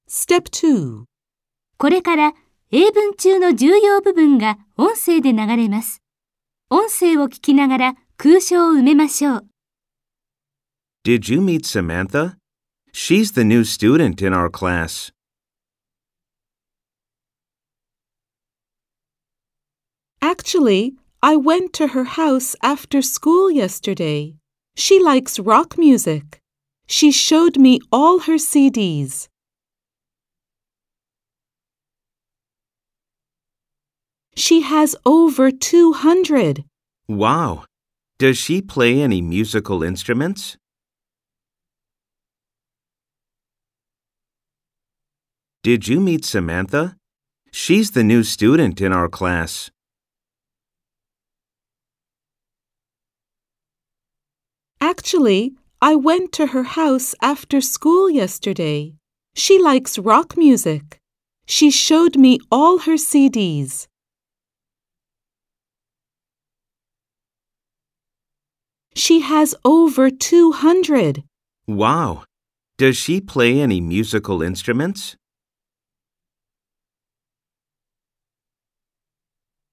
Step 2. これから英文中の重要部分が音声で流れます。音声を聞きながら空所を埋めましょう。 Did you meet Samantha? She's the new student in our class. Actually, I went to her house after school yesterday. She likes rock music. She showed me all her CDs. She has over 200. Wow! Does she play any musical instruments? Did you meet Samantha? She's the new student in our class. Actually, I went to her house after school yesterday. She likes rock music. She showed me all her CDs. She has over 200. Wow! Does she play any musical instruments?